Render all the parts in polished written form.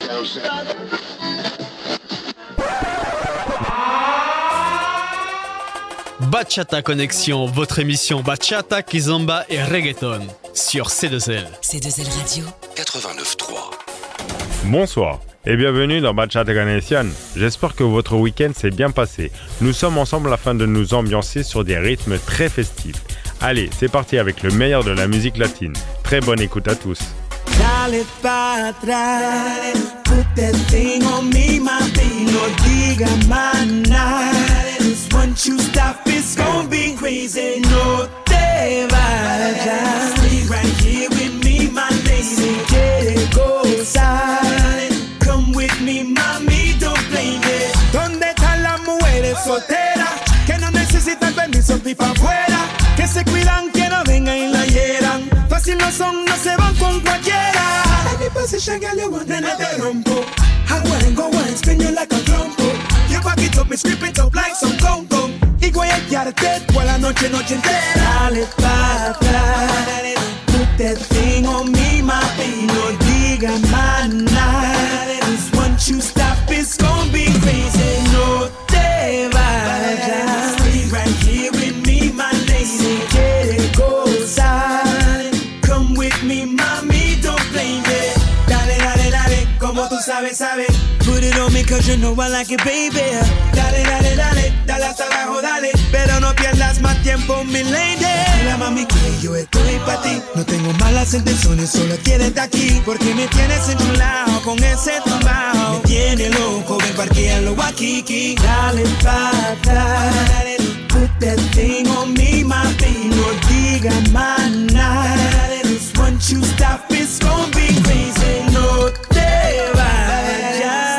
Bachata Connexion, votre émission Bachata, Kizomba et Reggaeton sur C2L. C2L Radio 89.3. Bonsoir et bienvenue dans Bachata Connexion. J'espère que votre week-end s'est bien passé. Nous sommes ensemble afin de nous ambiancer sur des rythmes très festifs. Allez, c'est parti avec le meilleur de la musique latine. Très bonne écoute à tous. Dale pa' atrás, put that thing on me, mami, no diga más nada. Once you stop, it's gonna be crazy. No te vayas, stay right here with me, my lady. Quiere gozar, come with me, mami, don't blame it. ¿Dónde están las mujeres solteras que no necesitan permiso ni pa' afuera? Que se cuidan, que no vengan y la hieran. Fácil no son, no se van con cualquiera. Any position, girl, you want, nena te rompo. I wanna go and spin you like a trompo. You back it up, me strip it up like some congo. Y voy a guiarte toda la noche, noche entera. Dale pa' atrás, put that thing on me, mami, no diga más nada. Once you stop, it's gonna be crazy. No te vayas, stay right here with me, my lady. Quiere gozar, come with me, mami, don't blame it. Dale, dale, dale, como tú sabes, sabes. Put it on me cause you know I like it, baby. Dale, dale, dale, dale hasta abajo, dale. Pero no pierdas más tiempo, mi lady. Mira, mami, que yo estoy pa' ti. No tengo malas intenciones, solo quieres estar aquí. Porque me tienes enchulado con ese tumbao. Me tiene loco, ven parquearlo aquí, aquí. Dale pa' atrás, put that thing on me, mami. No diga más nada. Once you stop, it's gonna be crazy. No te vayas.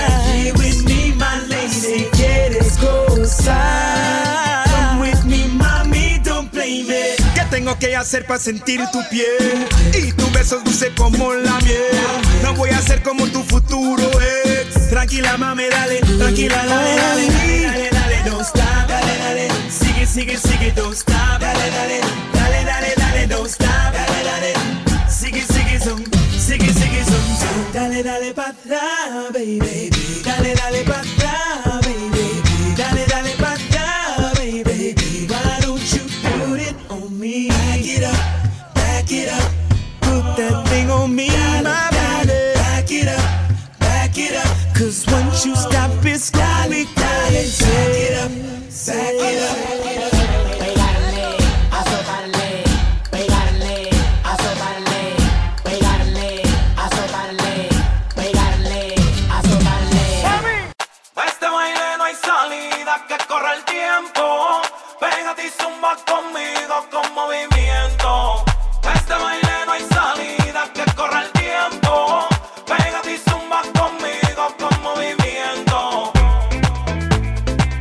Come with me, mami, don't blame it. ¿Qué tengo que hacer para sentir tu piel? Y tus besos dulces como la miel. No voy a ser como tu futuro ex. Tranquila, mami, dale. Tranquila, dale, dale, dale, dale, dale. Don't stop, dale, dale. Sigue, sigue, sigue, don't stop. Dale, dale, dale, dale, dale, don't stop. Dale, dale. Sigue, sigue, sigue, sigue, dale, dale pa' atrás, baby. Dale, dale pa' atrás, baby. Dale, dale pa' atrás, baby. Why don't you put it on me? Back it up, back it up. Put that thing on me, my baby. Back it up, cause once you stop, it's gonna be crazy. Back it up, back it up. Que corre el tiempo, pégate y zumba conmigo con movimiento. Este baile no hay salida, que corre el tiempo, pégate y zumba conmigo con movimiento.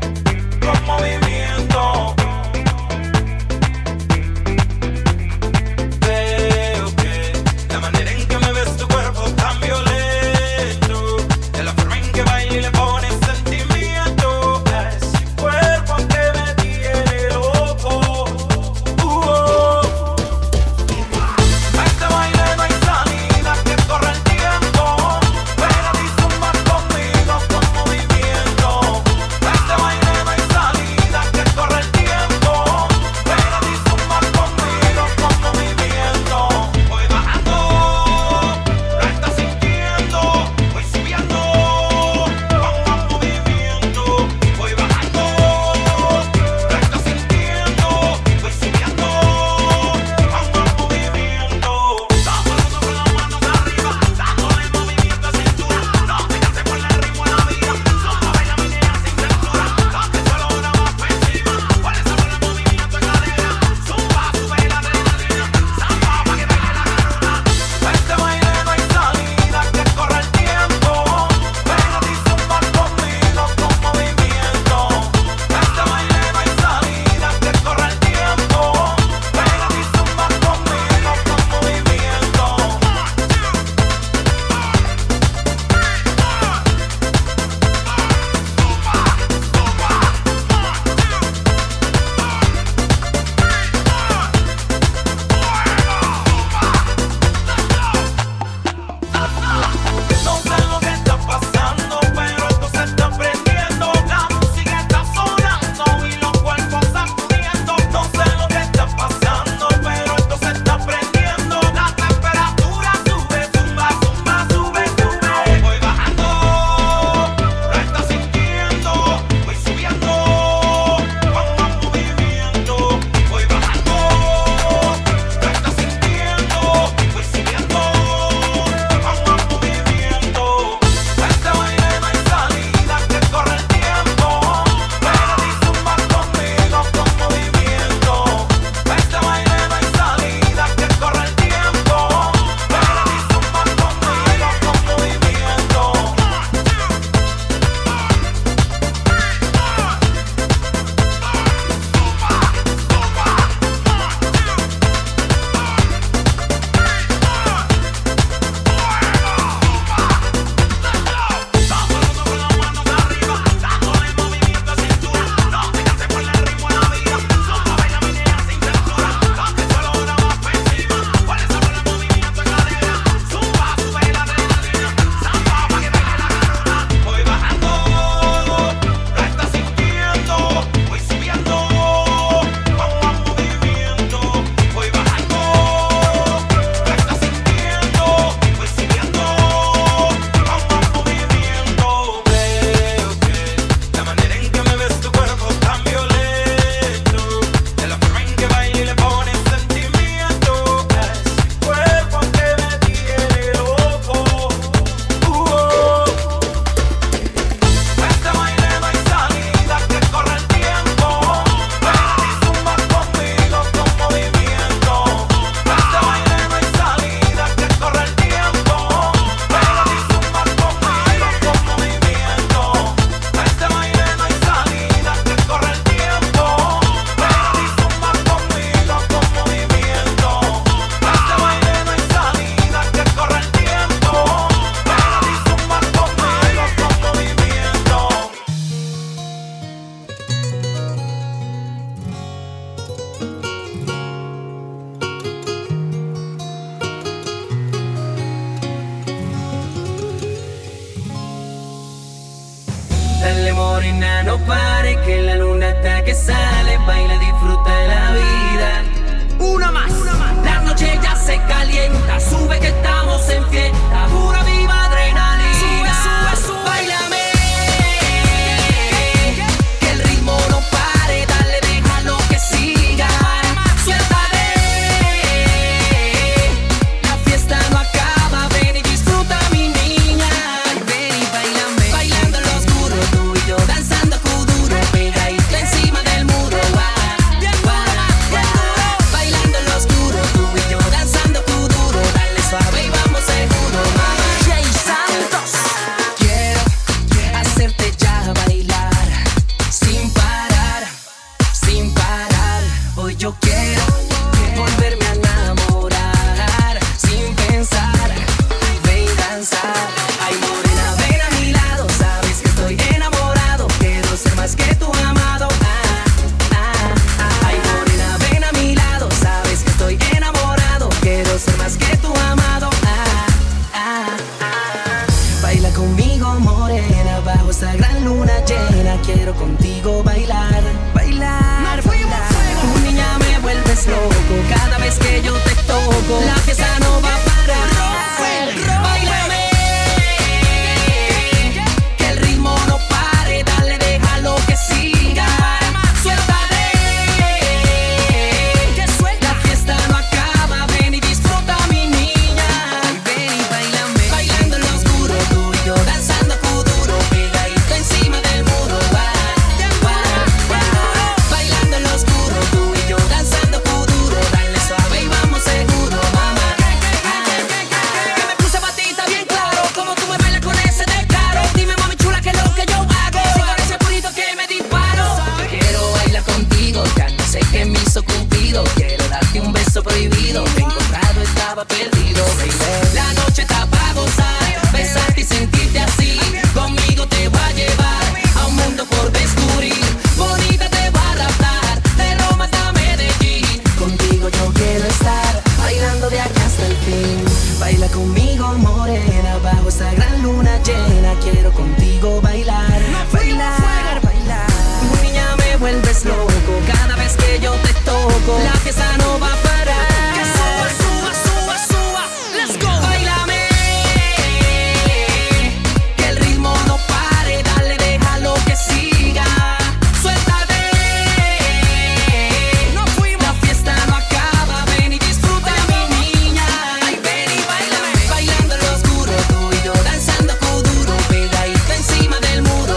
morena, no pare, que la luna está que sale. Baila, disfruta la vida. Una más. La noche ya se calienta, sube que estamos en fiesta. Pura viva adrenalina. Sube, sube, sube. Báilame. Que el ritmo no pare, dale, déjalo que siga. Suéltale. La fiesta no acaba, ven y disfruta, mi niña. Ven y báilame. Bailando en lo oscuro, tú y yo danzando kuduro, pegadito encima del muro. Bailando en lo oscuro, tú y yo danzando kuduro. Dale suave y vamos seguro, mamá. Jay Santos. Quiero hacerte ya bailar sin parar, sin parar. Hoy yo quiero volverme a enamorar sin pensar. Ven y danzar. Ay, morena, ven a mi lado. Sabes que estoy enamorado. Quiero ser más que tu amado. Ay, morena, ven a mi lado. Sabes que estoy enamorado. Quiero ser más que tu amado. Baila conmigo, morena, bajo esta gran luna llena. Quiero contigo bailar, bailar, bailar. Tu niña me vuelves loco cada vez que yo te toco. La fiesta no va a parar. Báilame. Que el ritmo no pare, dale, déjalo que siga. Suéltale. La fiesta no acaba, ven y disfruta, mi niña. Ven y báilame. Bailando en lo oscuro, tú y yo danzando kuduro, pegadito encima del muro. Bailando en lo oscuro, tú y yo danzando kuduro. Dale suave y vamos seguro, mamá. Que me puse batita bien claro, como tú me bailas con ese descaro. Dime, mami chula, que es lo que yo hago. Si con ese purito que me disparo. Quiero bailar contigo, ya no sé qué me hizo Cupido. Quiero darte un beso prohibido, te he encontrado, estaba perdido, baby. La noche está pa' gozar, besarte y sentirte así. Conmigo te voy a llevar a un mundo por descubrir. Bonita te va a raptar, de Roma hasta Medellín. Contigo yo quiero estar, bailando de acá hasta el fin. Baila conmigo, morena, bajo esta gran luna llena. Quiero contigo bailar, bailar, bailar. Tu niña me vuelves loco cada vez que yo te toco. La fiesta no va a parar. Que suba, suba, suba, suba. Let's go. Báilame. Que el ritmo no pare, dale, déjalo que siga. Suéltate. La fiesta no acaba, ven y disfruta, mi niña. Ay, ven y báilame. Bailando en lo oscuro, tú y yo danzando kuduro, pegadito encima del muro.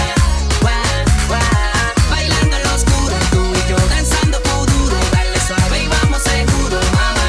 Bailando en lo oscuro, tú y yo danzando kuduro. Dale suave y vamos seguro, mamá.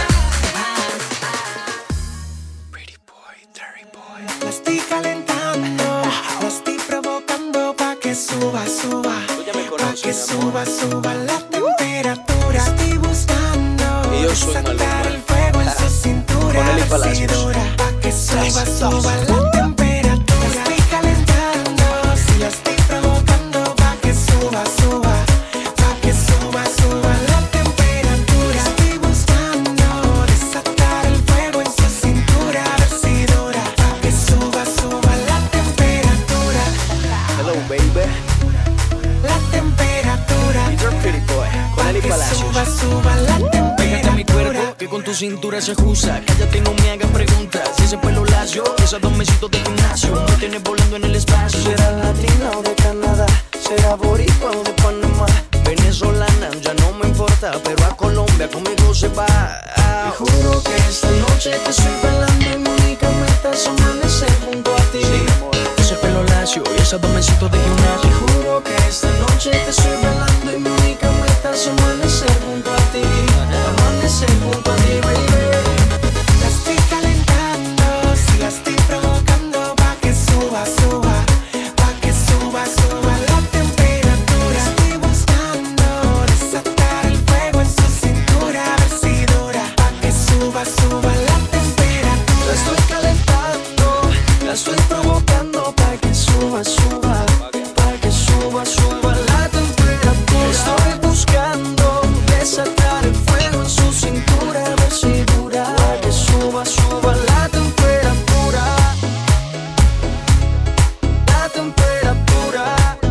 Pretty boy, dirty boy. La estoy calentando, la estoy provocando pa' que suba, suba. Pa' que suba, suba la temperatura. Estoy buscando desatar el fuego en su cintura. Decidora, pa' que suba, suba la temperatura. La estoy calentando, si la estoy provocando pa' que suba, suba. Pa' que suba, suba la temperatura. Estoy buscando desatar el fuego en su cintura. Decidora, pa' que suba, suba la temperatura. Hello, baby. La temperatura. You're a pretty boy. Con Eli Que Palacios. suba, suba la Pégate a mi cuerpo, temperatura. que con tu cintura se ajusta. Cállate, no me hagas preguntas. Si ese pelo lacio, esos dos mesitos de gimnasio, me tienes volando en el espacio. Será latina o de Canadá, será boricua o de Panamá, venezolana, ya no me importa, pero a Colombia conmigo se va. Te juro que esta noche te estoy bailando y mi única meta es amanecer junto a ti. Ese pelo lacio y esos dos mesitos de gimnasio. Te juro que esta noche te estoy bailando y mi única meta es amanecer junto a ti. Amanecer junto a ti, baby. La estoy calentando, si la estoy provocando pa' que suba, suba. Pa' que suba, suba la temperatura. Estoy buscando desatar el fuego en su cintura. Decidora, pa' que suba, suba la temperatura. La estoy calentando, la estoy provocando pa' que suba, suba. Pa' que suba, suba la temperatura. Estoy buscando desatar el fuego en su cintura. Decidora, pa' que suba, suba la temperatura. La temperatura.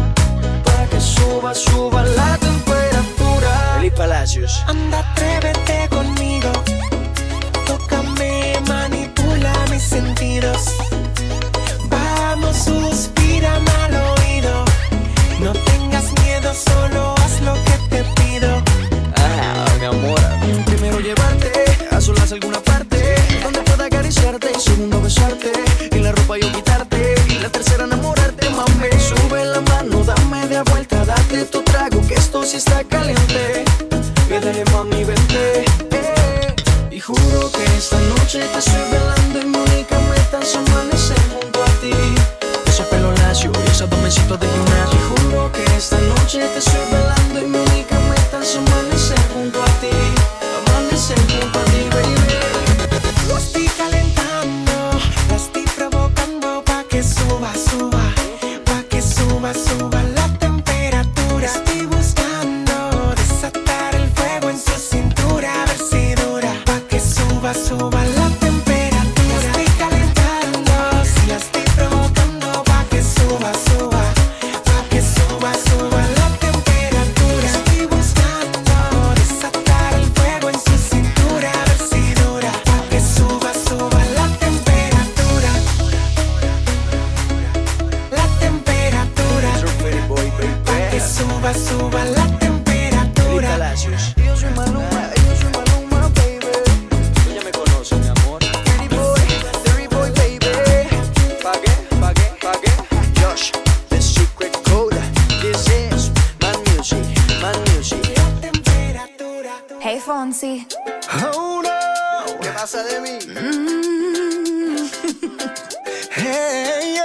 Palacios. Anda, atrévete conmigo. Tócame, manipula mis sentidos. Vamos, suspírame al oído. No tengas miedo, solo haz lo que te pido. Ah, mi amor. Primero llevarte a solas a alguna parte donde pueda acariciarte. Segundo besarte, en la ropa yo quitarte. Y la tercera enamorarte, mami. Sube la mano, dame de vuelta, date tu trago, que esto sí está caliente. Pídele, mami, vente. Y juro que esta noche te estoy velando y mi única meta es amanecer junto a ti. Ese pelo lacio y esos dos mesitos de gimnasio. Y juro que esta noche te estoy velando y mi única meta es amanecer junto a ti. Amanecer junto a ti, baby. Lo estoy calentando, la estoy provocando pa' que suba, suba, pa' que suba, suba la temperatura. Estoy buscando desatar el fuego en su cintura, a ver si dura, pa' que suba, suba la temperatura. La estoy calentando, si la estoy provocando pa' que suba, suba, pa' que suba, suba la temperatura. Estoy buscando desatar el fuego en su cintura, a ver si dura, pa' que suba, suba la temperatura. La temperatura, pa' que suba, suba la temperatura. Palacios. Yo soy Maluma, baby. Tú ya me conoces, mi amor. Dirty boy, baby. ¿Pa' qué? Josh, the secret code. This is my music. La temperatura. Hey Fonsi. Oh no, ¿qué pasa de mí? Hey,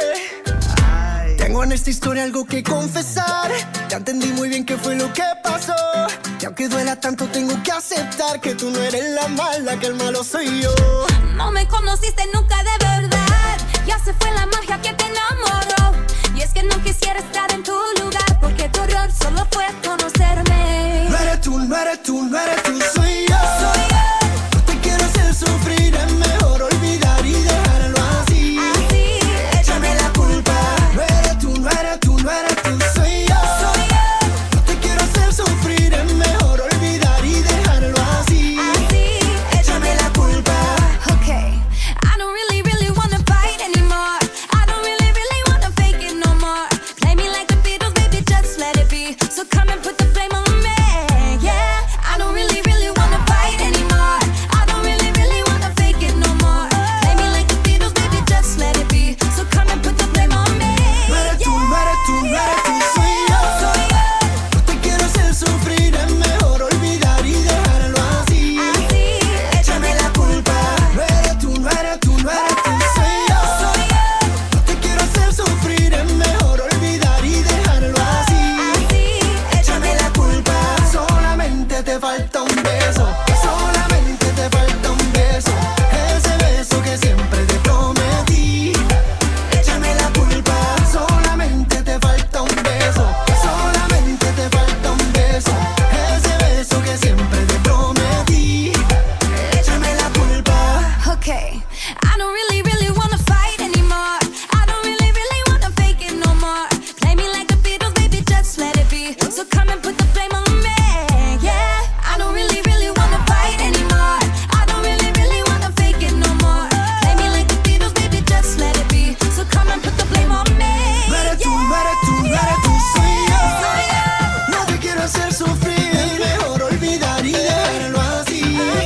yeah. Tengo en esta historia algo que confesar. Ya entendí muy bien qué fue lo que pasó. Y aunque duela tanto, tengo que aceptar que tú no eres la mala, que el malo soy yo. No me conociste nunca de verdad. Ya se fue la magia que te enamoró. Y es que no quisiera estar en tu lugar, porque tu error solo fue conocerme. No eres tú, no eres tú, no eres tú, soy yo. Soy yo. No te quiero hacer sufrir, es mejor olvidar y dejarlo así. Así, Échame la culpa. No eres tú, no eres tú, no eres tú, soy yo. soy yo. No te quiero hacer sufrir, es mejor olvidar y dejarlo así. Así, Échame la culpa. okay. I don't really, really wanna fight anymore. I don't really, really wanna fake it no more. Play me like the Beatles, baby, just let it be. So come and put the blame on me, yeah. I don't really, really wanna fight anymore. I don't really, really wanna fake it no more. Play me like the Beatles, baby, just let it be. So come and put the blame on me, No eres tú, no eres tú, no eres tú, soy yo. soy yo. No te quiero hacer sufrir, es mejor olvidar y dejarlo así. Así, Échame la culpa. No eres tú, no eres tú, no eres tú, soy yo. soy yo. No te quiero hacer sufrir, es mejor olvidar y dejarlo así. Así, Échame la culpa. Solamente te falta un beso. Solamente te falta un beso. Ese beso que siempre te prometí. Échame la culpa. Solamente te falta un beso. Solamente te falta un beso. Ese beso que siempre te prometí. Échame la culpa. okay. I don't really, really wanna fight anymore. I don't really, really wanna fake it no more. Play me like the Beatles, baby, just let it be. So come and put the blame on me, yeah. I don't really, really wanna fight anymore. I don't really, really wanna fake it no more. Play me like the Beatles, baby, just let it be. So come and put the blame on me, No eres tú, yeah. no eres tú, no eres tú, soy yo. Soy yo. No te quiero hacer sufrir, es mejor olvidar y dejarlo así.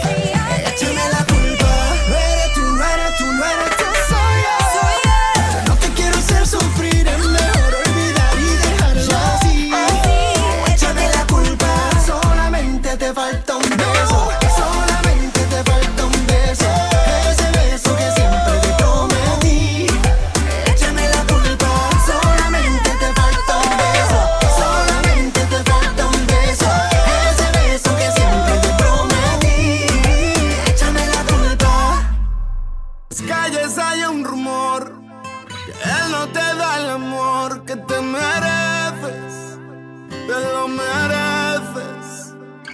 Échame la culpa. No eres tú, no eres tú, no eres tú, soy yo. Soy yo. No te quiero hacer sufrir, es mejor olvidar y dejarlo así. Échame la culpa. Solamente te falta un beso. Solamente te falta un beso. Ese beso que siempre te prometí. Échame la culpa. Solamente te falta un beso. Solamente te falta un beso. Ese beso que siempre te prometí. Échame la culpa. En las calles hay un rumor que él no te da el amor que te mereces. Te lo mereces.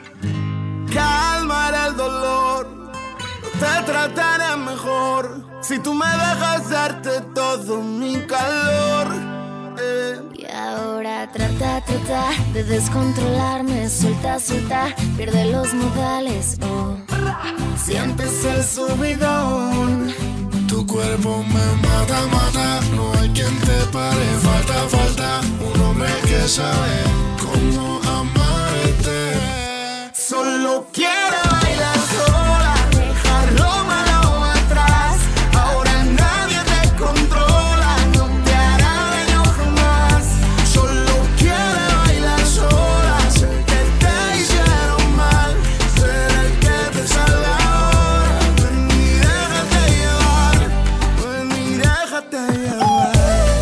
Calmaré el dolor, no te trataré mejor si tú me dejas darte todo mi calor. Y ahora Trata de descontrolarme, suelta, pierde los modales, oh. Sientes el subidón. Tu cuerpo me mata, no hay quien te pare. Falta un hombre que sabe cómo amarte. Solo quiero bailar sola, dejar lo malo atrás. Ahora nadie te controla, no te hará daño jamás. Solo quiero bailar sola, sé que te hicieron mal, ser el que te salva ahora. Ven y déjate llevar, ven y déjate llevar.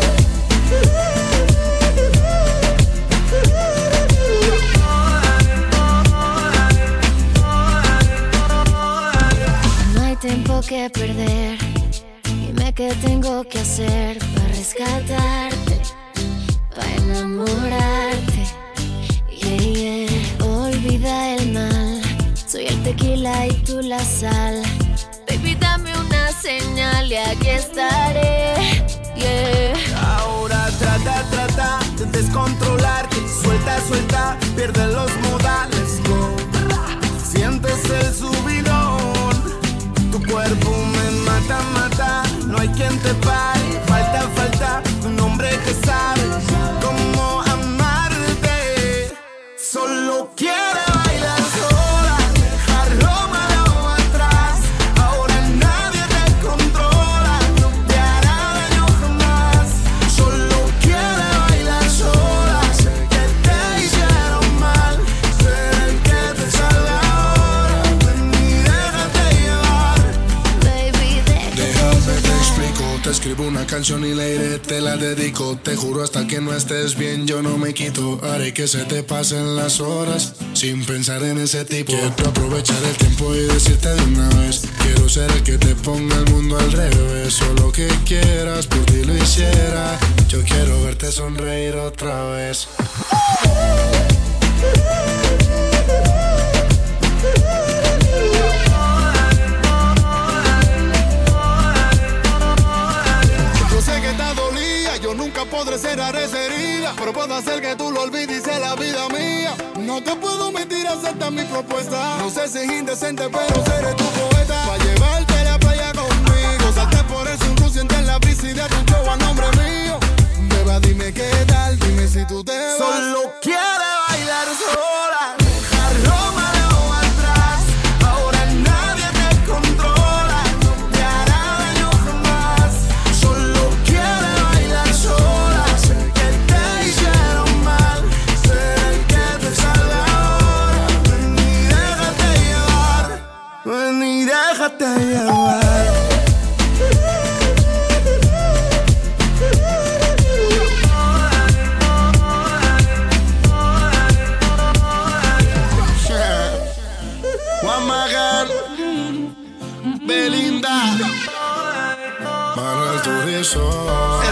Tiempo que perder, dime qué tengo que hacer para rescatarte, para enamorarte, Olvida el mal, soy el tequila y tú la sal. Baby, dame una señal y aquí estaré, Ahora trata de descontrolarte. Suelta, pierde los modales, go. Sientes el subidón. Tu cuerpo me mata, no hay quien te pare. Falta un hombre que sabe cómo amarte. Solo quiere bailar sola, dejar lo malo atrás. Ahora nadie te controla, no te hará daño jamás. Solo quiere bailar sola, sé que te hicieron mal, ser el que te salva ahora. Ven y déjate llevar. Déjame te explico, te escribo una canción y la iré, te la dedico. Te juro hasta que no estés bien yo no me quito. Haré que se te pasen las horas sin pensar en ese tipo. Quiero aprovechar el tiempo y decirte de una vez, quiero ser el que te ponga el mundo al revés. Solo que quieras, por ti lo hiciera. Yo quiero verte sonreír otra vez. Yo nunca podré cerrar esa herida, pero puedo hacer que tú lo olvides y sea la vida mía. No te puedo mentir, acepta mi propuesta. No sé si es indecente, pero seré tu poeta. Pa' llevarte a la playa conmigo, salte por el sunroof, siente la brisa y de tu show a nombre mío. Beba, dime qué tal, dime si tú te vas. Solo quiere bailar sola, dejar lo malo atrás. Ahora nadie te controla, no te hará daño jamás. Solo quiere bailar sola, sé que te hicieron mal, ser el que te salva ahora. Ven y déjate llevar, ven y déjate llevar. Juan Magán, Belinda, Manuel Turizo,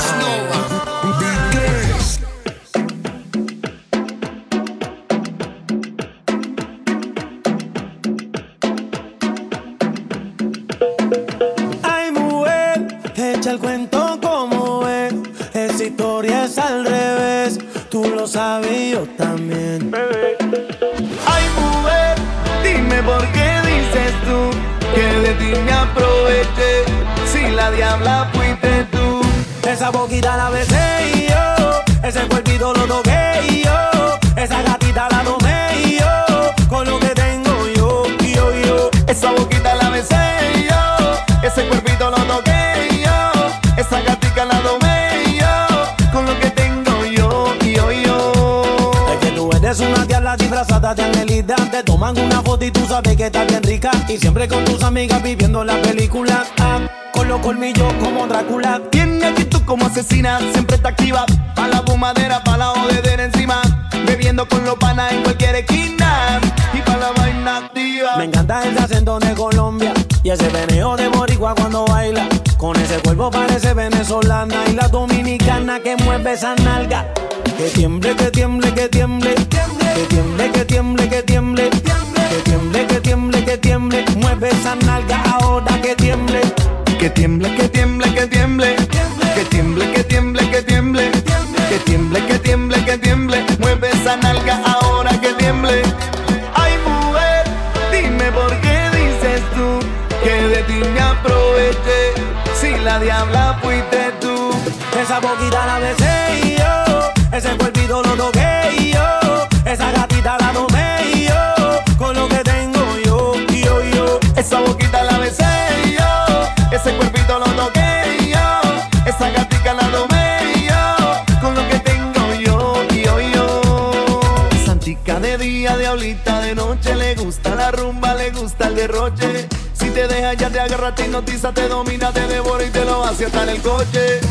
Ay, mujer, echa el cuento como es. Esa historia es al revés. Tú lo sabes y yo también. Ay, mujer, dime por qué dices tú que de ti me aproveché. Si la diabla fuiste tú. Esa boquita la besé y yo, ese cuerpito lo toqué y yo, esa gatita la tomé y yo, con lo que tengo yo. Esa boquita la besé y yo, ese cuerpito lo toqué y yo, esa gatita la tomé y yo, con lo que tengo yo. Es que tú eres una diabla disfrazada de angelita. Te toman una foto y tú sabes que estás bien rica. Y siempre con tus amigas viviendo la película. Con los colmillos como Drácula. Tiene actitud como asesina, siempre está activa. Pa' la fumadera, pa' la jodedera encima. Bebiendo con los panas en cualquier esquina. Y pa' la vaina activa. Me encanta ese acento de Colombia y ese veneo de boricua cuando baila. Con ese cuerpo parece venezolana. Y la dominicana que mueve esa nalga. Que tiemble, que tiemble, que tiemble. Que tiemble, que tiemble, que tiemble. Que tiemble, que tiemble, que tiemble. Mueve esa nalga ahora que tiemble. Que tiemble, que tiemble, que tiemble. Que tiemble, que tiemble, que tiemble. Que tiemble, que tiemble, que tiemble. Esa boquita la besé y yo, ese cuerpito lo toqué y yo, esa gatita la tomé y yo, con lo que tengo yo. Esa boquita la besé y yo, ese cuerpito lo toqué y yo, esa gatica la tomé y yo, con lo que tengo yo. Santica de día, diablita de noche, le gusta la rumba, le gusta el derroche. Si te deja ya te agarra, te hipnotiza, te domina, te devora y te lo hace hasta en el coche.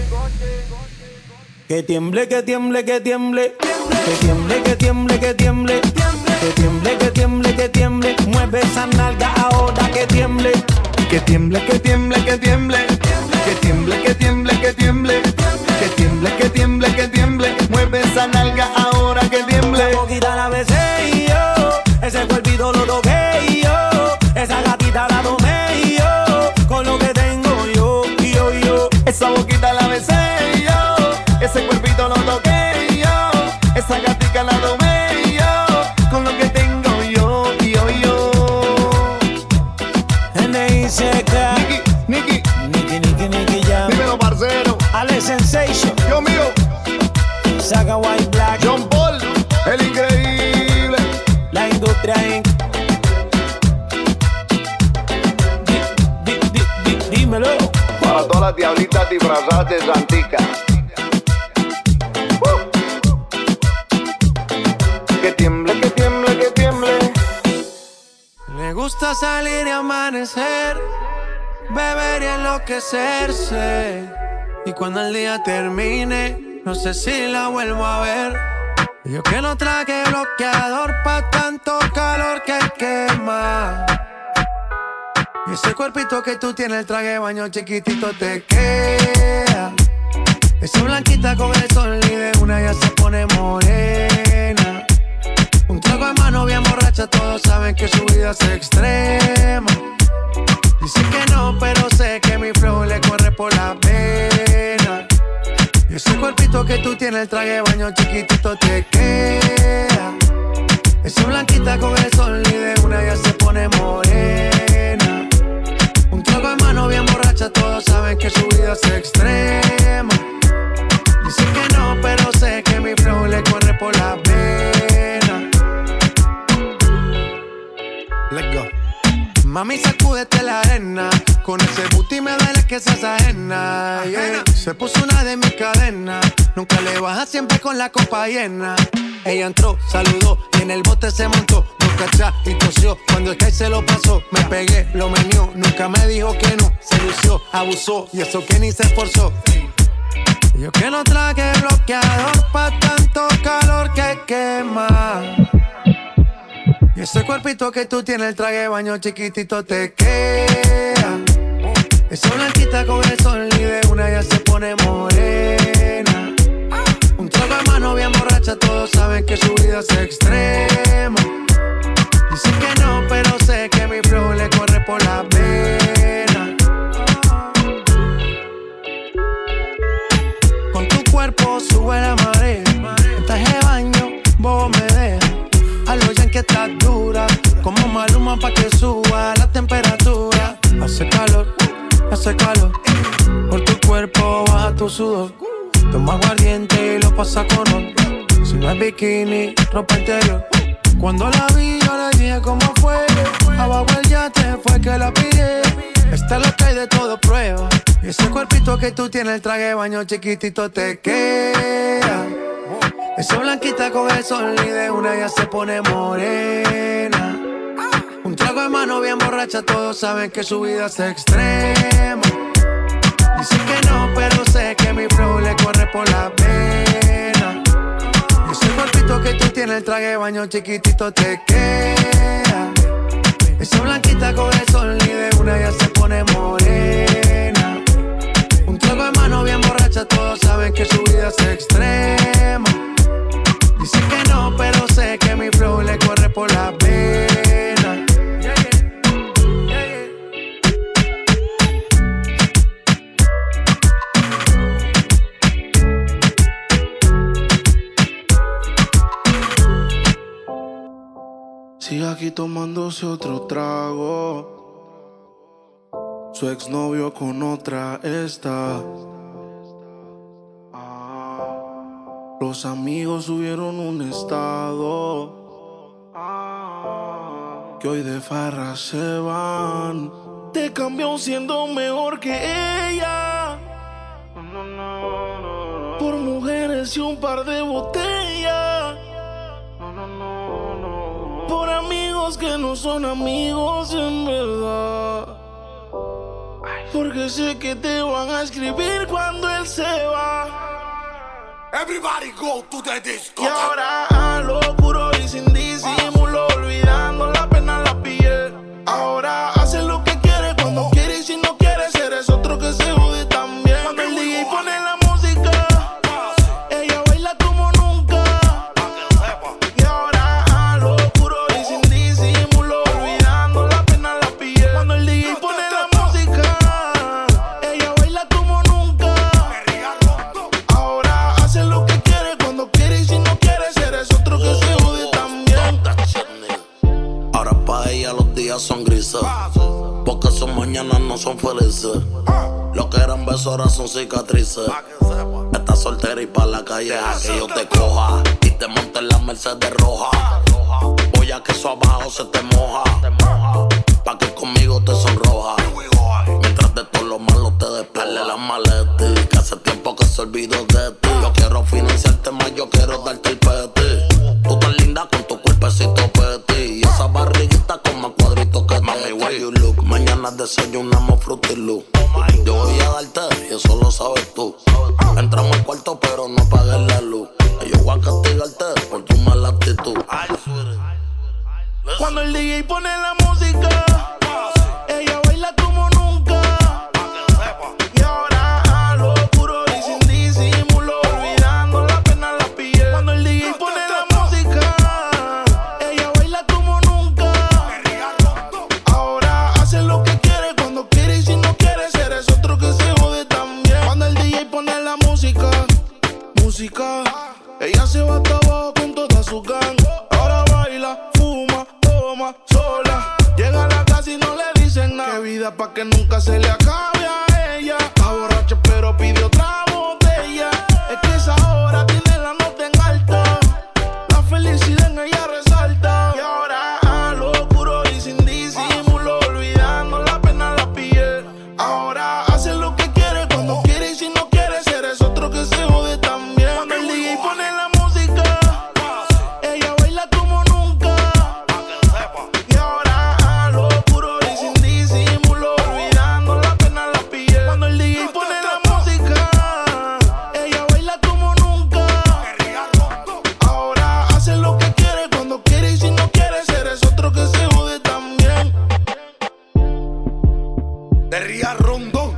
Que tiemble, que tiemble, que tiemble, que tiemble, que tiemble, que tiemble, que tiemble, que tiemble, que tiemble, mueve esa nalga ahora que tiemble. Que tiemble, que tiemble, que tiemble, que tiemble, que tiemble, que tiemble, que tiemble, que tiemble, que tiemble, mueve esa nalga ahora que tiemble. La boquita la besé y yo, ese cuerpito lo toqué y yo, esa gatita la tomé y yo, con lo que tengo yo. Esa boquita la besé y yo, ese cuerpito lo toqué y yo, esa gatica la tomé y yo, con lo que tengo yo. N.I.C.K. Nicky, Nicky Jam, dímelo parcero. Ale Sensation, Dios mío, Saga White Black, John Paul, el increíble. La Industria Inc. Dímelo. Para todas las diablitas disfrazadas de Santica. Que tiemble, que tiemble, que tiemble. Le gusta salir y amanecer, beber y enloquecerse. Y cuando el día termine, no sé si la vuelvo a ver. Yo que no traje bloqueador pa' tanto calor que quema. Y ese cuerpito que tú tienes, el traje de baño chiquitito te queda. Esa blanquita con el sol y de una ya se pone morena. Un trago de mano bien borracha, todos saben que su vida es extrema. Dice que no, pero sé que mi flow le corre por la pena. Y ese cuerpito que tú tienes, el traje de baño chiquitito te queda. Esa blanquita con el sol y de una ya se pone morena. Un trago de mano bien borracha, todos saben que su vida es extrema. Dice que no, pero sé que mi flow le corre por la pena. Let's go. Mami, sacúdete la arena. Con ese booty me duele que seas ajena, yeah. Se puso una de mis cadenas. Nunca le baja, siempre con la copa llena. Ella entró, saludó y en el bote se montó. Nunca atrás y tosió. Cuando el que se lo pasó, me pegué, lo menió. Nunca me dijo que no, se lució, abusó. Y eso que ni se esforzó. Yo que no traje bloqueador pa' tanto calor que quema. Y ese cuerpito que tú tienes, el traje de baño chiquitito te queda. Esa blanquita con el sol y de una ya se pone morena. Un trago de mano bien borracha, todos saben que su vida es extrema. Dice que no, pero sé que mi flow le corre por la pena. Con tu cuerpo sube la marea. En traje de baño, vos me dejas. A lo que estás dura, como Maluma pa' que suba la temperatura. Hace calor, por tu cuerpo baja tu sudor. Toma aguardiente y lo pasa con ron. Si no es bikini, ropa interior. Cuando la vi yo le dije cómo fue. Abajo el yate fue que la pillé. Esta es lo que hay de todo prueba. Y ese cuerpito que tú tienes, el traje de baño chiquitito te queda. Esa blanquita con el sol y de una ya se pone morena. Un trago de mano bien borracha, todos saben que su vida es extrema. Dice que no, pero sé que mi flow le corre por la pena. Y ese cuerpito que tú tienes, el traje de baño chiquitito te queda. Esa blanquita con el sol y de una ya se pone morena. Un trago de mano bien borracha, todos saben que su vida es extrema. Dice que no, pero sé que mi flow le corre por la pena. Sigue aquí tomándose otro trago. Su exnovio con otra está. Los amigos subieron un estado que hoy de farra se van. Te cambió siendo mejor que ella por mujeres y un par de botellas. Por amigos que no son amigos en verdad. Porque sé que te van a escribir cuando él se va. Everybody go to the disco. Y ahora a lo puro y sin disimulo, olvidando la pena la piel. Ahora hace lo que quiere cuando quiere y si no quiere, eres otro que se jode también. Cuando el DJ pone la música, ella baila como nunca. Y ahora a lo puro y sin disimulo, olvidando la pena la piel. Cuando el DJ pone la música, ella baila como nunca. Ahora hace lo que quiere cuando quiere y si no quiere, eres otro que se jode también. Ahora pa' ella los días son grises, porque sus mañanas no son felices. Lo que eran besos ahora son cicatrices. Estás soltera y pa' la calle deja que yo te coja y te monte en la Mercedes roja. Voy a que eso abajo se te moja, pa' que conmigo te sonroja. Mientras de todo lo malo te despele la maleta, que hace tiempo que se olvidó de ti. Yo quiero financiarte más, yo quiero darte el peti. Tú tan linda con tu cuerpecito peti y esa barriguita con más cuadritos que mami, where you look. Mañana desayunamos Fruity Loop. Yo voy a darte y eso lo sabes tú. Entramos al cuarto pero no apagues la luz. Yo voy a castigarte por tu mala actitud. Cuando el DJ pone la música, ella baila como nunca. Y ahora a lo puro y sin disimulo, olvidando la pena la piel. Cuando el DJ pone la música, ella baila como nunca. Ahora hace lo que quiere cuando quiere y si no quiere, eres otro que se jode también. Cuando el DJ pone la música, ella se va hasta abajo con toda su gang. Ahora baila, fuma, toma, sola. Llega a la casa y no le dicen nada. Qué vida pa' que nunca se le acabe a ella. Está borracha pero pide otra botella. Es que esa hora tiene la nota en alta. La felicidad en ella resalta. Y ahora a lo puro y sin disimulo, olvidando la pena la piel. Ahora hace lo que quiere cuando quiere y si no quiere, eres otro que se jode también. Cuando el DJ pone la música, ella baila como nunca. Y ahora a lo puro y sin disimulo, olvidando la pena la piel. Cuando el DJ pone la música, ella baila como nunca. Ahora hace lo que quiere cuando quiere y si no quiere, eres otro que se jode también. De Ría Rondón,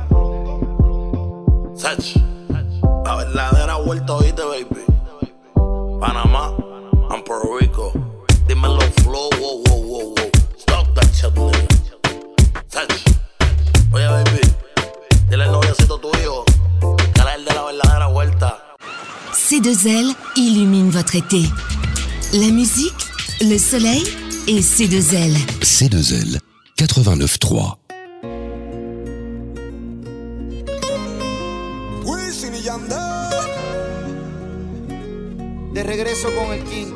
Sech, la verdadera vuelta, oíste, baby. Panamá, and Puerto Rico. Dímelo, flow, wow, wow, wow, wow. Stop that shit, nigga. Sech, oye, baby, dile al noviocito tuyo que él es el de la verdadera vuelta. C2L illumine votre été. La musique, le soleil et C2L. C2L 89.3. Wisin y Yandel. De regreso con el King.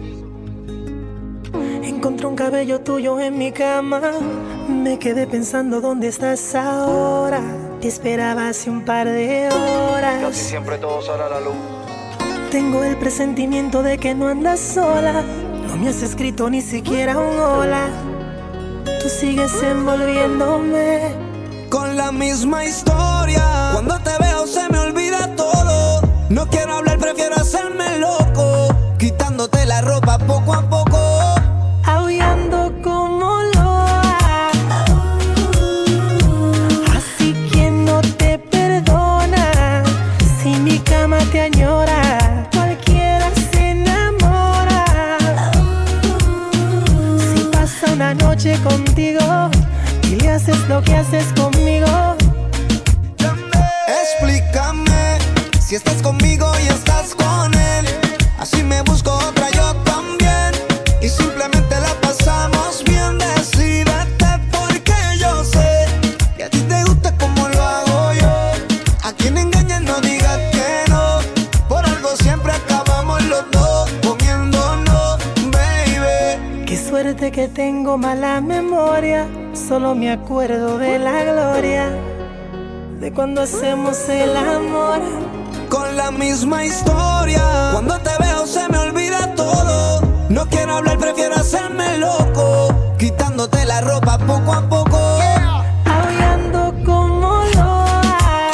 Encontré un cabello tuyo en mi cama. Me quedé pensando dónde estás ahora. Te esperaba hace un par de horas. Casi siempre todo sale a la luz. Tengo el presentimiento de que no andas sola. No me has escrito ni siquiera un hola. Tú sigues envolviéndome con la misma historia. Cuando te veo se me olvida todo. No quiero hablar, prefiero hacerme loco. Quitándote la ropa poco a poco. Aullando como loa. Así que no te perdona. Si mi cama te añora, cualquiera se enamora. Si pasa una noche contigo y le haces lo que haces conmigo. Explícame si estás conmigo y estás con él. Así me busco otra yo también. Y simplemente la pasamos bien. Decídete porque yo sé que a ti te gusta como lo hago yo. A quien engañes no digas que no. Por algo siempre acaba suerte que tengo mala memoria. Solo me acuerdo de la gloria de cuando hacemos el amor. Con la misma historia, cuando te veo se me olvida todo. No quiero hablar, prefiero hacerme loco, quitándote la ropa poco a poco. Aullando como loa.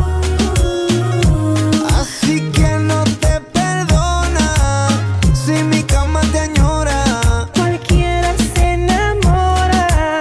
Así que no te perdona si mi cama te añora. Cualquiera se enamora.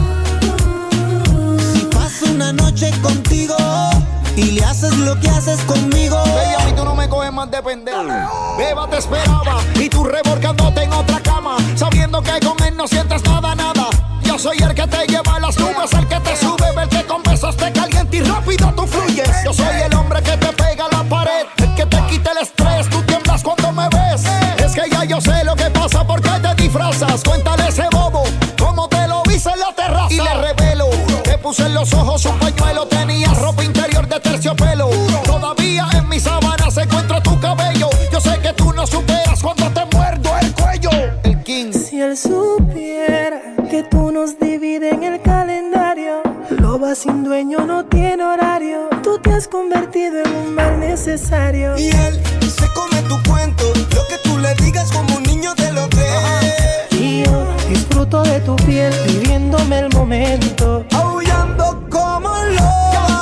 Si paso una noche contigo y le haces lo que haces conmigo. Baby, a mí tú no me coges más de pendejo. Beba te esperaba y tú revolcándote en otra cama, sabiendo que con él no sientes nada, nada. Yo soy el que te lleva a las nubes, el que te sube, el que con besos te calienta y rápido tú fluyes. Yo soy el hombre que te pega a la pared, el que te quita el estrés, tú tiemblas cuando me ves. Es que ya yo sé lo que pasa, porque te disfrazas. Cuéntale a ese bobo cómo te lo hice en la terraza. Y le revelo, te puse en los ojos un pañuelo, tenías ropa interior de terciopelo. Todavía en mi sábana se encuentra tu cabello. Yo sé que tú no superas cuando te muerdo el cuello. El King. Si él supiera que tú nos divides en el calendario, loba sin dueño no tiene horario. Tú te has convertido en un mal necesario. Y él se come tu cuento, lo que tú le digas como un niño te lo cree. Y yo disfruto de tu piel, viviéndome el momento. Aullando como loba.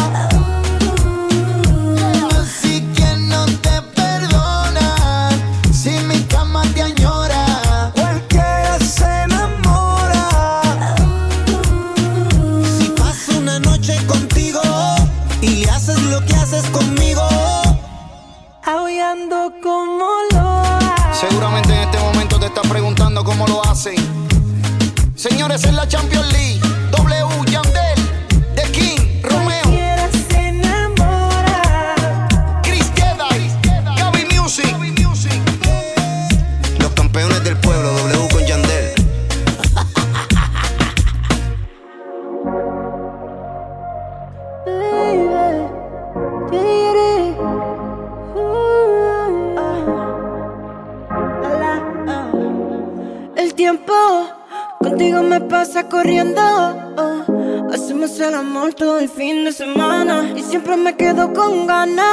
Así que no te perdona si mi cama te añora. Cualquiera se enamora. Si paso una noche contigo y le haces lo que haces conmigo. Aullando como loa. Seguramente en este momento te estás preguntando cómo lo hacen. Señores, en la Champions League, W, Yandel, The King, Romeo, Cualquiera se enamora. Chris Jedi, Gaby Music. Los campeones del pueblo, W con Yandel. El tiempo contigo me pasa corriendo. Hacemos el amor todo el fin de semana y siempre me quedo con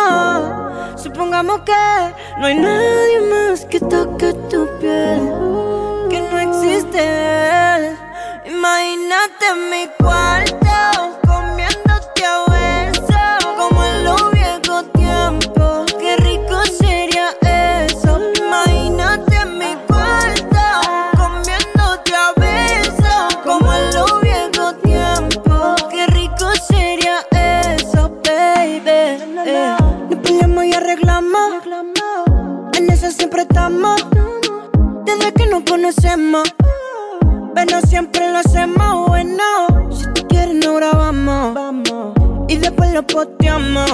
ganas. Supongamos que no hay nadie más que toque tu piel, que no existe él. Imagínate en mi cuarto comiéndote a besos como en los viejos tiempos. Qué rico sería eso. Imagínate en mi cuarto comiéndote a besos como en los viejos tiempos. Qué rico sería eso, baby. Nos peleamos y arreglamos, en eso siempre estamos. Desde que nos conocemos, pero siempre lo hacemos bueno. Si tú quieres nos grabamos y después lo posteamos,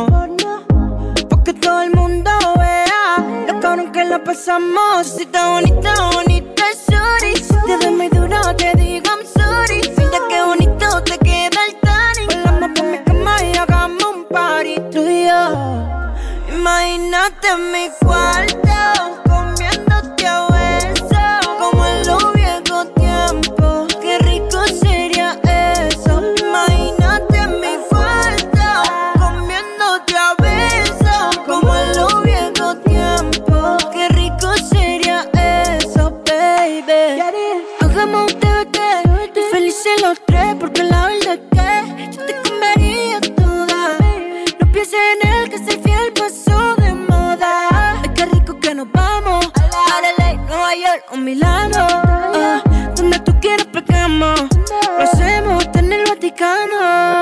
porque todo el mundo vea lo cabrón que la pasamos. Si está bonita, bonita, sorry. Si te doy muy duro, te digo I'm sorry. Mira qué bonito te queda el tanning. Volamos por mi cama y hagamos un party, tú y yo. Imagínate en mi cuarto comiéndote a besos como en los viejos tiempos. Qué rico sería eso. Imagínate en mi cuarto comiéndote a besos como en los viejos tiempos. Qué rico sería eso, baby. Hagamos un TBT, felices los tres, porque la verdad es que yo te comería toda. No pienses en él, que ser fiel pasó de moda. Ay, qué rico que nos vamos a LA, Nueva York o Milano. Donde tú quieras pegamos, lo hacemos hasta en el Vaticano.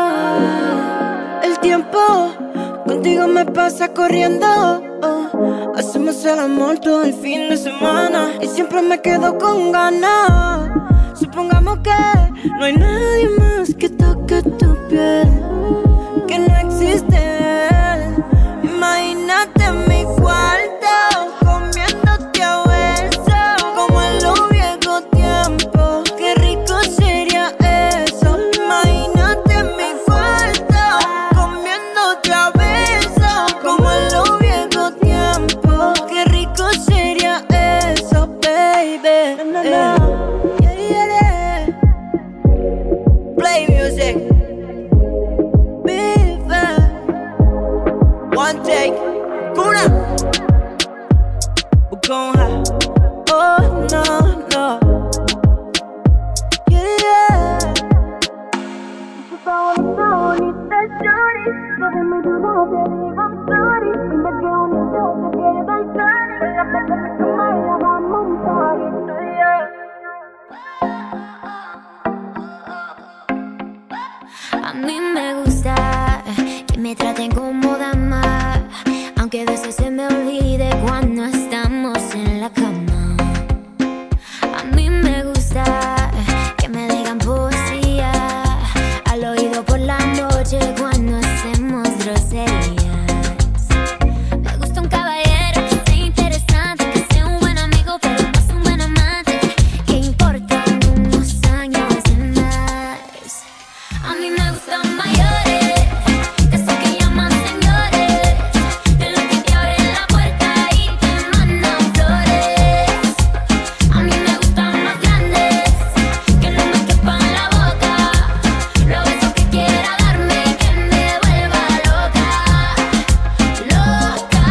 El tiempo contigo me pasa corriendo. Hacemos el amor todo el fin de semana y siempre me quedo con ganas. Supongamos que no hay nadie más que toque tu piel, que no existe él. Imagínate en mi cuarto comiéndote a besos como en los viejos tiempos. Qué rico sería eso. Imagínate en mi cuarto comiéndote a besos como en los viejos tiempos. Qué rico sería eso, baby. me traten como dama, aunque a veces se me olvide cuando estamos en la cama. A mí me gusta que me digan poesía al oído por la noche cuando hacemos groserías. Me gusta un caballero que sea interesante, que sea un buen amigo pero no es un buen amante, que importan unos años de más. A mí me gustan mayores, de esos que llaman señores, de los que te abren la puerta y te mandan flores. A mí me gustan más grandes, que no me quepan la boca, los besos que quiera darme y que me vuelva loca, loca,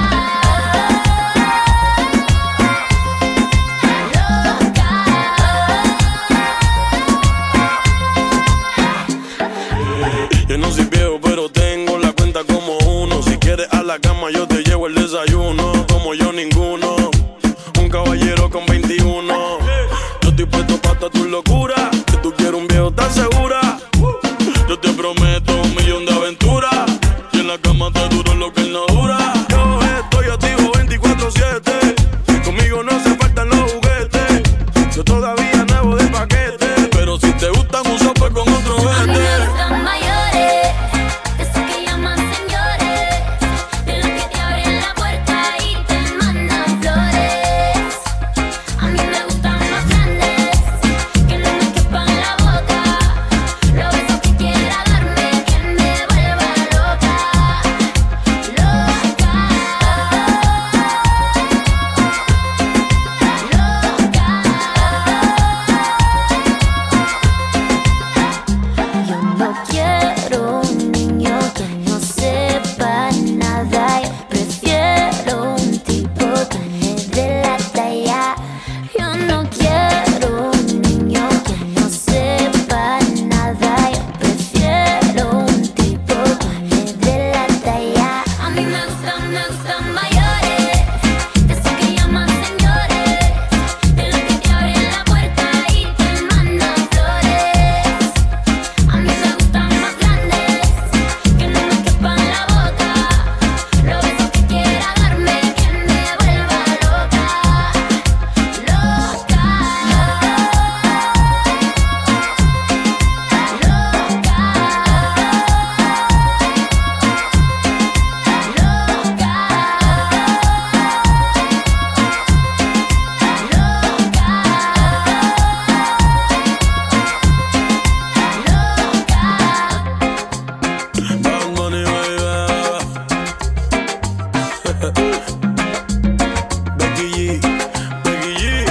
Yo no soy viejo, pero tengo la cuenta como uno. Si quieres a la cama, yo te llevo el desayuno. Como yo, ninguno. Un caballero con 21. Yo estoy puesto pa' toda tu locura. Que tú quieres un viejo tan segura. Yo te prometo 1.000.000 de aventuras. Y en la cama te duro lo que él no dura. Yo estoy activo 24/7. Conmigo no se faltan los juguetes. Yo todavía nuevo de paquete. Pero si te gustan un sope con otro a mí me vete. gustan mayores, de esos que llaman señores, de los que te abren la puerta y te mandan flores. A mí me gustan más grandes, que no me quepan la boca, los besos que quiera darme, que me vuelva loca, loca, Yo no quiero un niño que no sepa nada. Yo prefiero un tipo que me dé la talla. Yo no quiero un niño que no sepa nada. Yo prefiero un tipo que me dé la talla. A mí me gustan mayores, de esos que llaman señores, de los que te abren la puerta y te mandan flores. A mí me gustan más grandes, que no me quepan la boca, los besos que quiera darme, que me vuelva loca, loca, Bad Bunny, baby. Becky G, Becky G.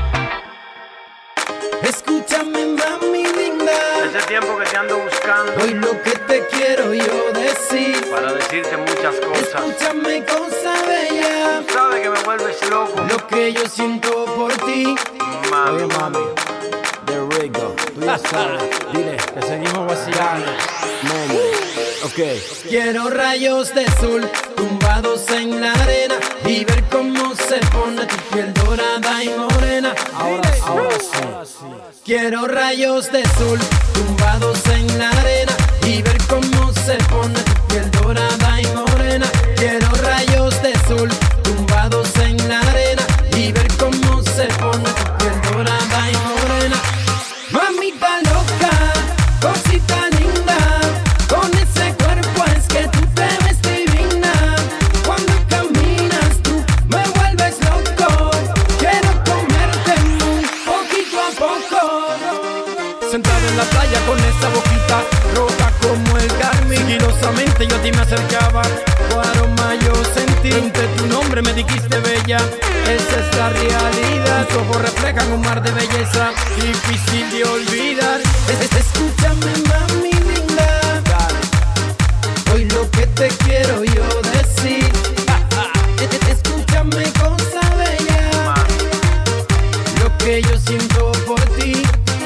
Escúchame, mami linda. Ese tiempo que te ando buscando Hoy lo que te quiero yo decir. para decirte muchas cosas. Escúchame, cosa bella. Tú sabes que me vuelves loco, Lo que yo siento por ti. mami. Oye, mami, there we go. Tú ya sabes. Dile que seguimos vacilando. Mami, ok. Quiero rayos de sol tumbados en la arena y ver cómo se pone tu piel dorada y morena. Ahora sí. Quiero rayos de sol tumbados en la arena y ver cómo se pone tu piel dorada y morena. Quiero rayos de sol tumbados en la arena y ver cómo se pone tu piel dorada y morena. Mamita loca, cosita linda, con ese cuerpo es que tú te ves divina. Cuando caminas tú me vuelves loco. Quiero comerte muy poquito a poco. Sentado en la playa con esa boquita roja como el carmín. Sigilosamente yo a ti me acercaba, tu aroma yo sentí. Entre tu nombre me dijiste bella, esa es la realidad. Tus ojos reflejan un mar de belleza, difícil de olvidar. Escúchame, mami linda. Hoy lo que te quiero yo decir. Escúchame, cosa bella. Lo que yo siento por ti.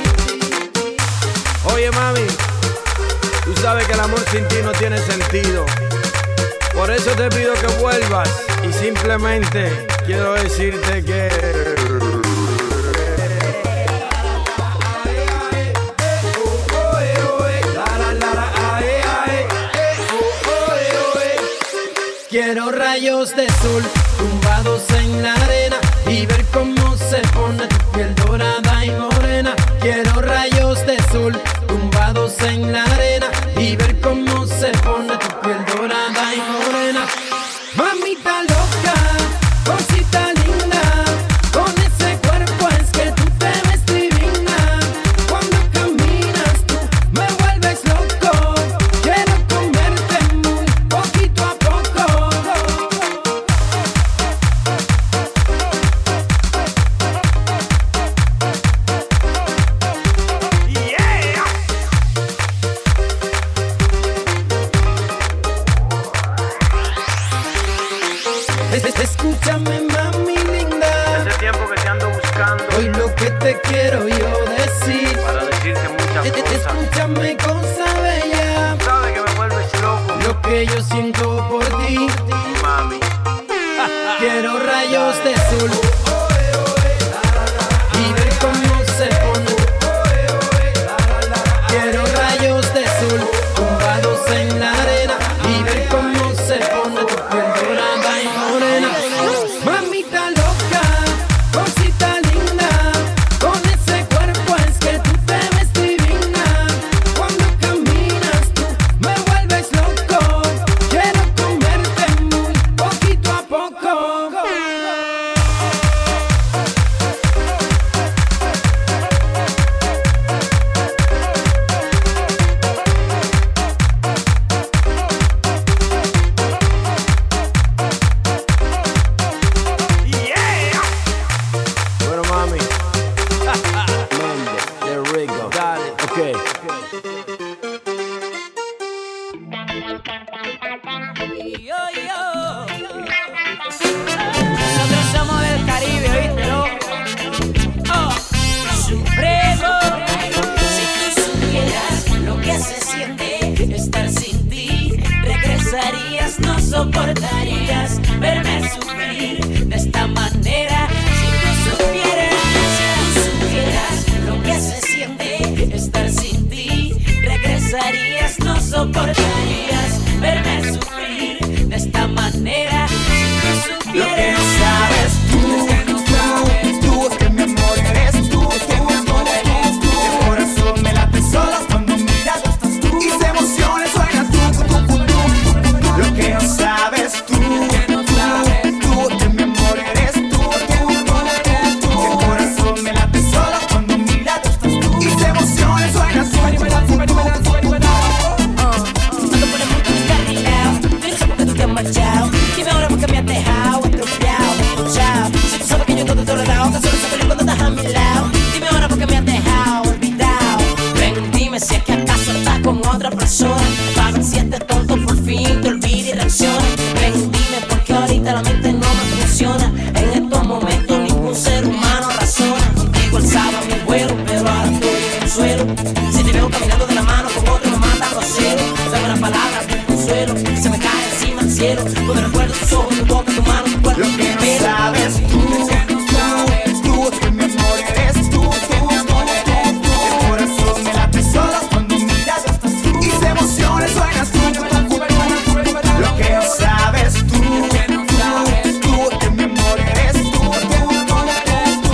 Oye, mami, tú sabes que el amor sin ti no tiene sentido. Por eso te pido que vuelvas y simplemente quiero decirte que... Quiero rayos de sol tumbados en la arena y ver cómo se pone tu piel dorada y morena. Quiero rayos de sol tumbados en la arena y ver cómo se pone tu piel dorada y morena. Mamita loca, cosita linda, con ese cuerpo es que tú te ves divina. Cuando caminas tú me vuelves loco, quiero comerte muy poquito a poco. Escúchame, mami linda. Hace tiempo que te ando buscando. Hoy lo que te quiero yo decir. Para decirte muchas cosas. Escúchame, cosa bella. Sabes que me vuelves loco. Lo que yo siento por ti, mami. Quiero rayos de sol y ver cómo se pone. Quiero rayos de sol tumbados en la arena y ver cómo se pone tu piel dorada y morena. Mamita loca, cosita linda, con ese cuerpo es que tú te ves divina. Cuando caminas tú me vuelves loco, quiero comerte muy poquito a poco. Bueno, mami. Méndez, de Rico. Dale. Ok. Nosotros somos del Caribe, ¿oíste, loco? Oh, Supremo. Si tú supieras lo que se siente estar sin ti, regresarías, no soportarías verme sufrir de esta manera. Si tú supieras lo que se siente estar sin ti, regresarías, no soportarías verme sufrir de esta manera. Si tú supieras Lo que no sabes tú, que mi amor eres tú, el corazón me late solas cuando miras, y se emociones suena tú. Lo que no sabes tú, que mi amor eres tú, el corazón me late solas cuando miras, y se emociones suena tú. Dime ahora por qué me has dejado estropeado, chao. Si tú sabes que yo todo te lo he dado, tan solo ese feliz cuando estás a mi lado. Dime ahora por qué me has dejado olvidado. Ven, dime si es que acaso estás con otra persona, para ver si este tonto por fin te olvida y reacciona. Ven, dime por qué ahorita la mente no me funciona. En estos momentos ningún ser humano razona. Contigo alzaba mi vuelo, pero ahora estoy en el suelo. Si te veo caminando de la mano con otro me mata a cero. Sabe una palabra de consuelo, se me cae encima el cielo. Cuando recuerdo tus ojos, tu boca, tu mano, tu cuerpo. Lo que no sabes tú, que mi amor eres tú, el corazón me late solas cuando miras, y se emociones suenas tú. Lo que no sabes tú, que mi amor eres tú,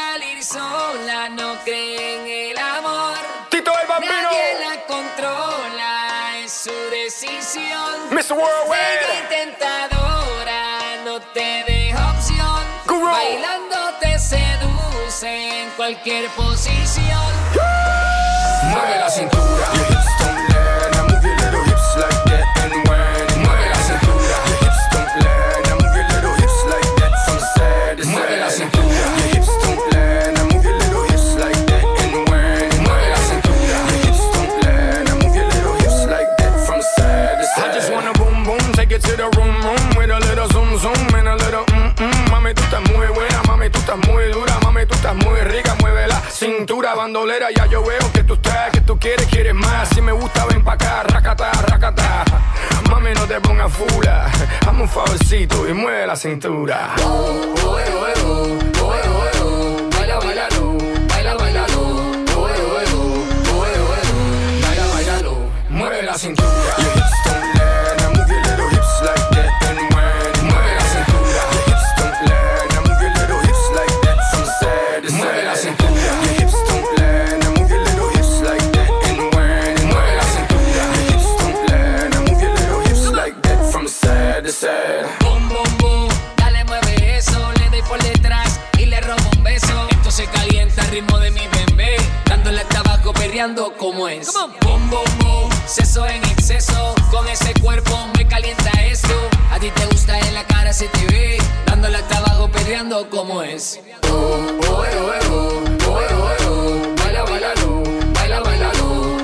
salir sola, no cree en el amor. Tito el Bambino. Nadie la controla, es su decisión. Mr. Worldwide. Seguir tentadora, no te deja opción. Guru. Bailando te seduce en cualquier posición. Mueve la cintura. Your hips don't lie. Now move your little hips like that and whine. Mueve la cintura. Your hips don't lie. Now move your little hips like that from side to side. Mueve la cintura. Your hips don't lie. Now move your little hips like that and whine. Mueve la cintura. Your hips don't lie. Now move your little hips like that from side to side. I just wanna boom boom, take it to the room with a little zoom zoom and a little Mami, tú estás muy buena, mami, tú estás muy dura, mami, tú estás muy rica, mueve la cintura, bandolera, ya yo veo que tú estás, que tú quieres más. Si me gusta, ven pa' acá, racata, racata. Mami, no te pongas fula, hazme un favorcito y mueve la cintura. Baila, bailalo, baila, bailalo. Baila, bailalo, mueve la cintura. Your hips don't lie, now move your little hips like that and whine. Mueve la cintura. Your hips don't lie, now move your little hips like that from side to side. Mueve la cintura. Your hips don't lie, now move your little hips like that and whine. Mueve la cintura. Your hips don't lie, now move your little hips like that from side to side. Boom, boom, boom, dale, mueve eso. Le doy por detrás y le robo un beso. Esto se calienta al ritmo de mi bebé, dándole hasta abajo, perreando como es. Boom, boom, boom, seso en exceso. Con ese cuerpo me calienta esto. A ti te gusta en la cara, se te ve, dándole hasta abajo, perreando como es. Baila, bailalo, baila, bailalo.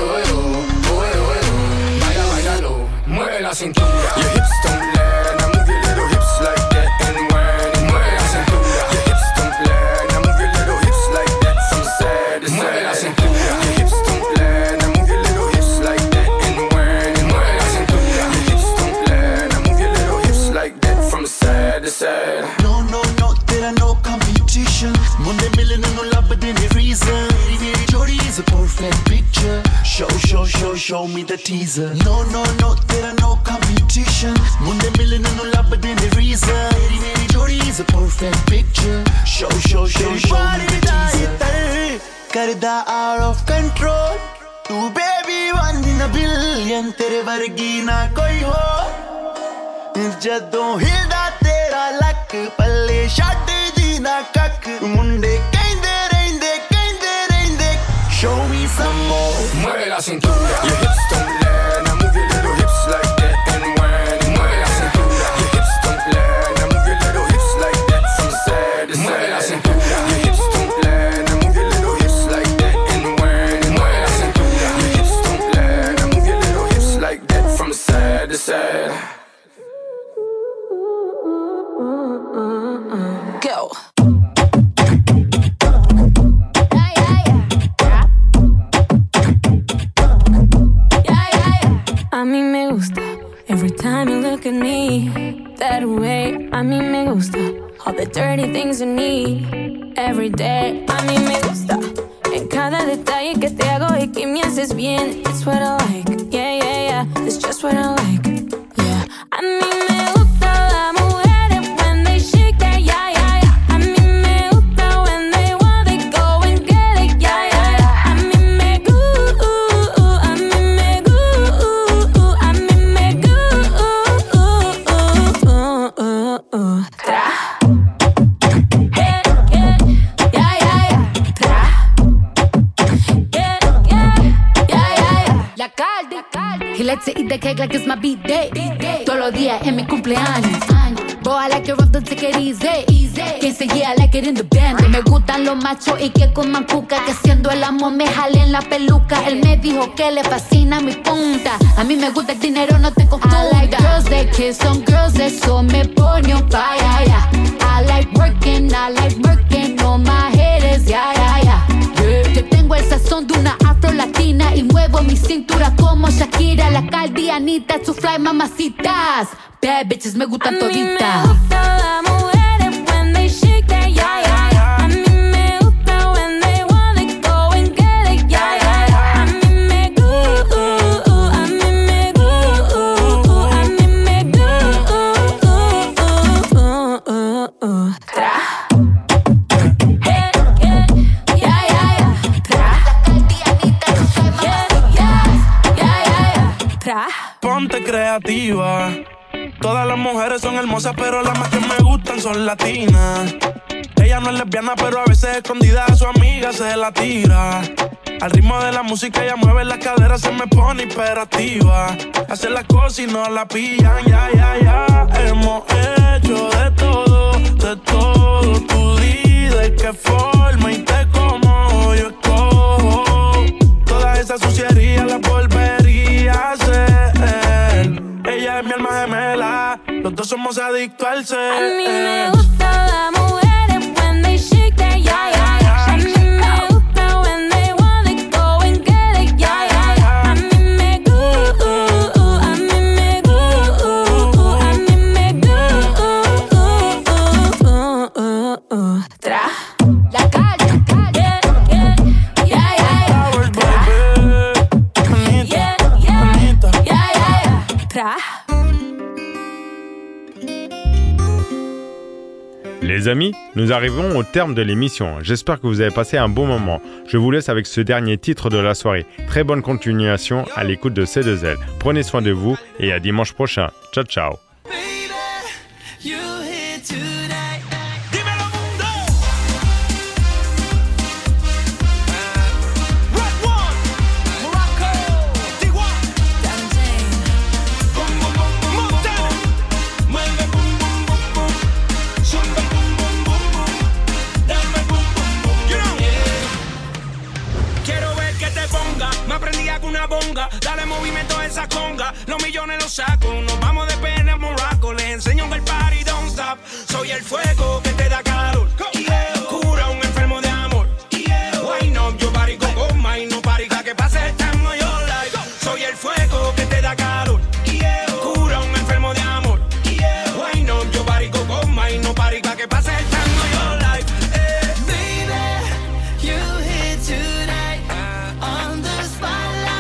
Baila, bailalo, mueve la cintura. Your hips don't lie, now move your little hips like that and whine. Mueve la cintura. Your hips don't lie, now move your little hips like that from side to side. Mueve la cintura. Your hips don't lie, now move your little hips like that and whine. Mueve la cintura. Your hips don't lie, now move your little hips like that from side to side. No, no, no, there are no competition. Munde millen no love but any reason. Very Jody is a perfect picture. Show me the teaser. No, no, no, there are no competition. Munde millen no love but any reason. Very Jody is a perfect picture. Show me the teaser. Karda out of control. Tu baby one in a billion. Tere vargi na koi ho. ਜਦੋਂ ਹਿਲਦਾ ਤੇਰਾ ਲੱਕ ਪੱਲੇ ਛੱਡ ਜੀ ਨਾ ਕੱਖ ਮੁੰਡੇ ਕਹਿੰਦੇ ਰਹਿੰਦੇ show me some more. Mueve la cintura. Your hips don't lie, now move your little hips like that and whine. Mueve la cintura. Your hips don't lie, now move your little hips like that from side to side. Mueve la cintura. Your hips don't lie, now move your little hips like that and whine. Mueve la cintura. Your hips don't lie, now move your little hips like that from side to side. Go. A mí me gusta every time you look at me that way. A mí me gusta all the dirty things you need every day. A mí me gusta en cada detalle que te hago y que me haces bien. It's what I like, yeah, yeah, yeah. It's just what I like, yeah. A mí me gusta las mujeres when they shake that, yeah, yeah, yeah. A mí me gusta when they want, they go and get it, yeah, yeah, yeah. A mí me gusta, a mí me gusta, a mí me gusta. Tra. Yeah, yeah, yeah, yeah, yeah. Tra. Yeah, yeah, yeah, yeah, yeah. La Caldi. He likes to eat the cake like it's my B-day. Todos los días es mi cumpleaños. Boy, I like it rough, don't take it easy. Quien se yeah, I like it in the band. Me gustan los machos y que coman cuca. Que siendo el amo me jalen la peluca. Él me dijo que le fascina mi punta. A mí me gusta el dinero, no te confundas. I like girls that kiss on girls, eso me pone on fire, yeah. I like working on my haters, yeah, yeah, yeah. Yo tengo el sazón de una afro latina y muevo mi cintura como Shakira, la Caldi, Anita, su fly mamacitas. Bad bitches me gustan toditas. A mí me gusta las mujeres when they shake that, yeah, yeah, yeah. A mí me gusta when they want, they go and get it, yeah, yeah, yeah. A mí me gusta, a mí me gusta, a mí me gusta. Tra. Yeah, ponte creativa. Todas las mujeres son hermosas, pero las más que me gustan son latinas. Ella no es lesbiana, pero a veces escondida a su amiga se la tira. Al ritmo de la música ella mueve las caderas, se me pone hiperactiva. Hace las cosas y no la pillan, ya. Hemos hecho de todo. Tú di de qué forma y te como yo escojo. Toda esa suciería la volvería a hacer. Ella es mi alma gemela, los dos somos adictos al ser. A mí me gusta la mujeres when they shake that, yeah. A mí me gusta when they wanna go and get it, yeah. A mí me gusta, a mí me gusta, a mí me gusta. Tra. La calle, Tra. Les amis, nous arrivons au terme de l'émission. J'espère que vous avez passé un bon moment. Je vous laisse avec ce dernier titre de la soirée. Très bonne continuation à l'écoute de C2L. Prenez soin de vous et à dimanche prochain. Ciao, ciao. Dale movimiento a esa conga, los millones los saco. Nos vamos de pena a Morocco. Les enseño que el party don't stop. Soy el fuego que te da calor. Cura a un enfermo de amor. Why not? Yo parico con my no parica que pase el time of your life. Soy el fuego que te da calor. Cura a un enfermo de amor. Why not? Yo parico con my no parica que pase el time of your life. Baby, you here tonight on the spotlight.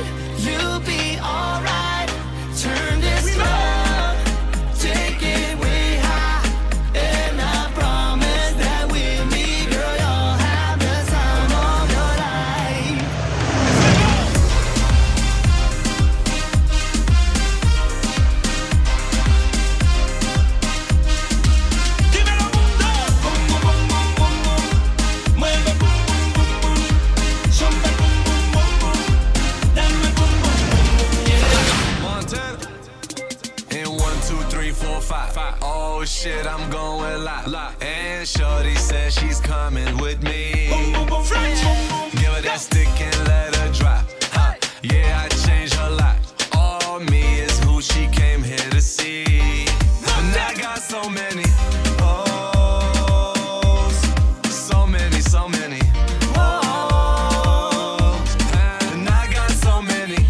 Oh shit, I'm going live. And shorty says she's coming with me. Give her that stick and let her drop. Yeah, I changed her life. All me is who she came here to see. And I got so many. So many. And I got so many.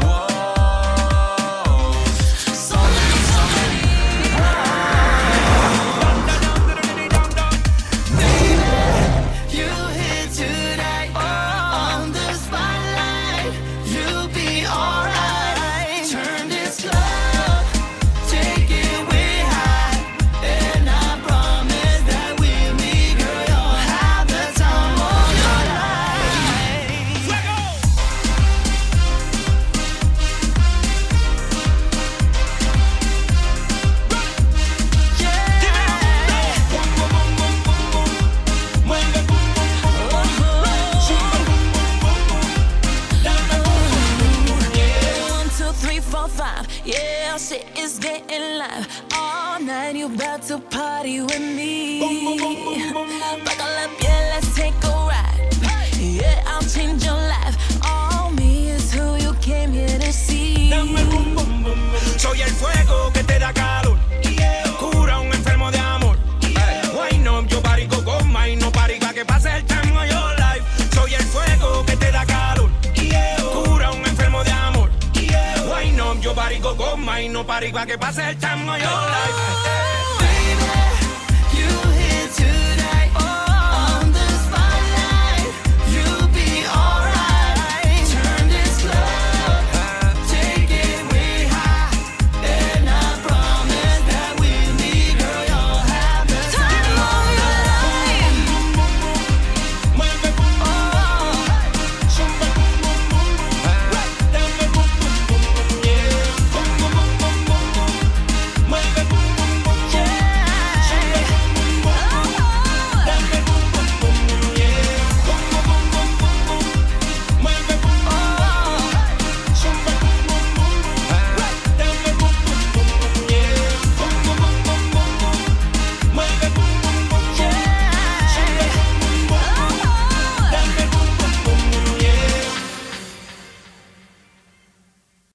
Yeah, shit is getting live. All night you about to party with me. Buckle up, yeah, let's take a ride. Yeah, I'll change your life. All me is who you came here to see. Soy el fuego que te da calor. Cura a un enfermo de amor. Why not? Yo parico con my no parica que pase el time of your life. Soy el fuego que te da calor. Cura a un enfermo de amor. Why not? Yo parico con my no parica que pase el time of your life.